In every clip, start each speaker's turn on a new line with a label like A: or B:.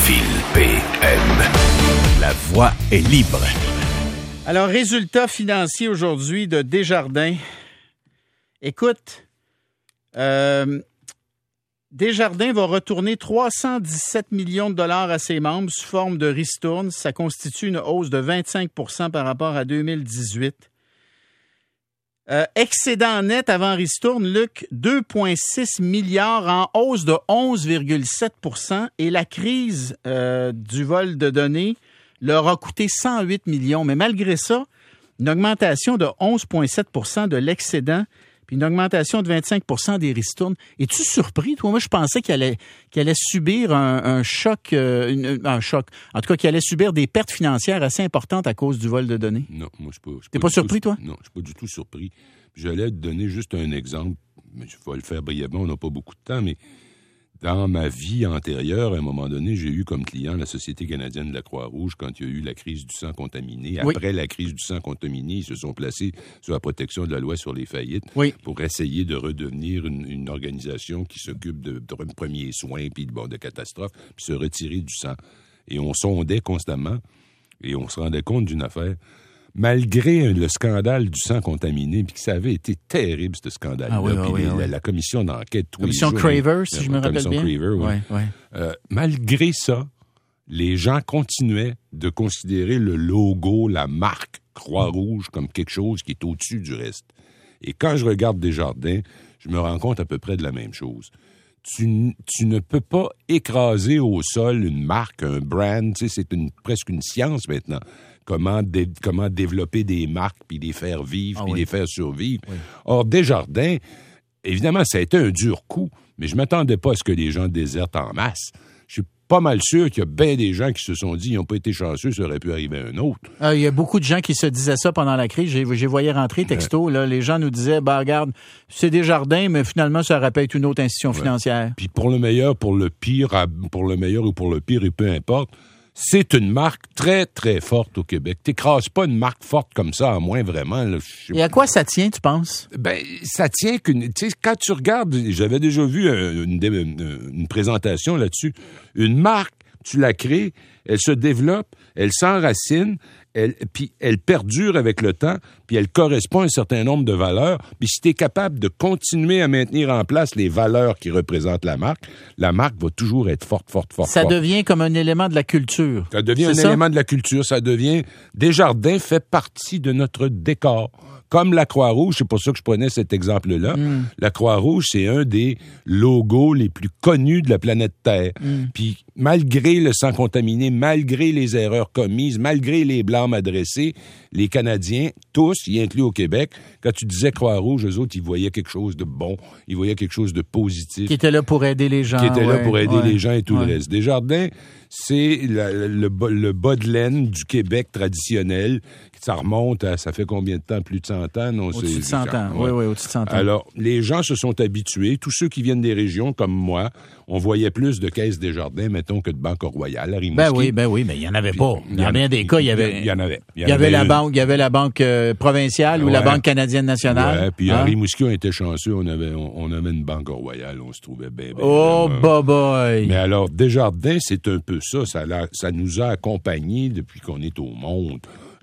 A: Ville PM. La voix est libre.
B: Alors, résultat financier aujourd'hui de Desjardins. Écoute, Desjardins va retourner 317 millions de dollars à ses membres sous forme de ristourne. Ça constitue une hausse de 25 % par rapport à 2018. Excédent net avant ristourne, Luc, 2,6 milliards en hausse de 11,7 % et la crise du vol de données leur a coûté 108 millions. Mais malgré ça, une augmentation de 11,7 % de l'excédent puis une augmentation de 25 % des ristournes. Es-tu surpris, toi? Moi, je pensais qu'il allait subir un choc, un choc. En tout cas, qu'il allait subir des pertes financières assez importantes à cause du vol de données.
C: Non, moi, je suis pas.
B: T'es pas surpris, toi?
C: Non, je suis pas du tout surpris. J'allais te donner juste un exemple, mais je vais le faire brièvement, on n'a pas beaucoup de temps, mais dans ma vie antérieure, à un moment donné, j'ai eu comme client la Société canadienne de la Croix-Rouge quand il y a eu la crise du sang contaminé.
B: Oui.
C: Après la crise du sang contaminé, ils se sont placés sous la protection de la loi sur les faillites pour essayer de redevenir une organisation qui s'occupe de premiers soins puis de catastrophes, puis se retirer du sang. Et on sondait constamment et on se rendait compte d'une affaire. Malgré le scandale du sang contaminé, puis que ça avait été terrible, ce scandale-là, la commission d'enquête...
B: Commission Craver, si je me rappelle bien.
C: Craver, oui. Malgré ça, les gens continuaient de considérer le logo, la marque Croix-Rouge comme quelque chose qui est au-dessus du reste. Et quand je regarde Desjardins, je me rends compte à peu près de la même chose. Tu ne peux pas écraser au sol une marque, un brand, tu sais, c'est presque une science maintenant. Comment développer des marques, puis les faire vivre, puis les faire survivre. Oui. Or, Desjardins, évidemment, ça a été un dur coup, mais je ne m'attendais pas à ce que les gens désertent en masse. Je suis pas mal sûr qu'il y a bien des gens qui se sont dit ils n'ont pas été chanceux, ça aurait pu arriver à un autre.
B: Il y a beaucoup de gens qui se disaient ça pendant la crise. J'ai voyé rentrer texto. Là, les gens nous disaient, regarde, c'est Desjardins, mais finalement, ça aurait pu être une autre institution financière.
C: Puis pour le meilleur, pour le pire, pour le meilleur ou pour le pire, et peu importe, c'est une marque très, très forte au Québec. T'écrases pas une marque forte comme ça, à moins vraiment. Là,
B: et à quoi ça tient, tu penses?
C: Ça tient qu'une... Tu sais, quand tu regardes, j'avais déjà vu une présentation là-dessus, une marque, tu la crées, elle se développe, elle s'enracine, puis elle perdure avec le temps, puis elle correspond à un certain nombre de valeurs. Puis si tu es capable de continuer à maintenir en place les valeurs qui représentent la marque va toujours être forte.
B: Ça devient comme un élément de la culture.
C: Ça devient élément de la culture. Ça devient... Desjardins fait partie de notre décor. Comme la Croix-Rouge, c'est pour ça que je prenais cet exemple-là. La Croix-Rouge, c'est un des logos les plus connus de la planète Terre. Puis malgré le sang contaminé, malgré les erreurs commises, malgré les blâmes adressés, les Canadiens, tous, y inclus au Québec, quand tu disais Croix-Rouge, eux autres, ils voyaient quelque chose de bon, ils voyaient quelque chose de positif.
B: Qui était là pour aider les gens.
C: Qui était là pour aider les gens et tout le reste. Desjardins, c'est le bas de laine du Québec traditionnel. Ça remonte à, ça fait combien de temps? Plus de 100 ans? Non,
B: au-dessus de 100 ans. Oui, au-dessus de 100 ans.
C: Alors, les gens se sont habitués. Tous ceux qui viennent des régions, comme moi, on voyait plus de caisses Desjardins, mettons, que de Banque Royale à Rimouski.
B: Ben oui, mais il n'y en avait pas. Dans bien des cas, il y avait...
C: Il y en avait.
B: Il y avait la banque provinciale ou la Banque canadienne nationale.
C: Ouais, puis à Rimouski, on était chanceux. On avait une Banque Royale. On se trouvait bien.
B: Oh, boy!
C: Mais alors, Desjardins, c'est un peu ça. Ça nous a accompagnés depuis qu'on est au monde.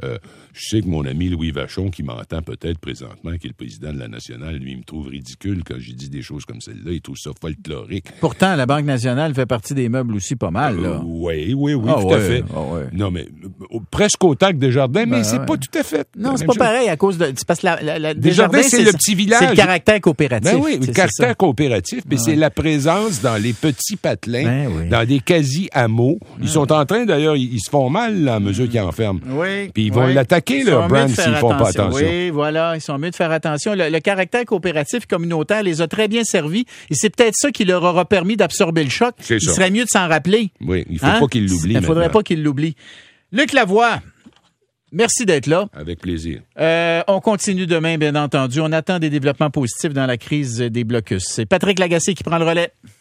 C: Je sais que mon ami Louis Vachon, qui m'entend peut-être présentement, qui est le président de la Nationale, lui, il me trouve ridicule quand j'ai dit des choses comme celle-là. Il trouve ça folklorique.
B: Pourtant, la Banque nationale fait partie des meubles aussi pas mal, là.
C: Oui, tout à fait. Non, mais presque autant que Desjardins, mais c'est pas tout à fait.
B: Non, c'est pas pareil à cause de... Parce que
C: Desjardins, c'est le petit village.
B: C'est le caractère coopératif.
C: Ben oui, le caractère coopératif, mais c'est la présence dans les petits patelins, dans des quasi-hameaux. Ils sont en train, d'ailleurs, ils se font mal là, à mesure qu'ils enferment.
B: Oui.
C: Puis ils vont l'attaquer, leur brand, s'ils font pas attention.
B: Oui, voilà, ils sont mieux de faire attention. Le caractère coopératif communautaire les a très bien servis et c'est peut-être ça qui leur aura permis d'absorber le choc. Il serait mieux de s'en rappeler.
C: Oui, il faut pas qu'ils l'oublient.
B: Il faudrait pas qu'ils l'oublient. Luc Lavoie, merci d'être là.
C: Avec plaisir.
B: On continue demain, bien entendu. On attend des développements positifs dans la crise des blocus. C'est Patrick Lagacé qui prend le relais.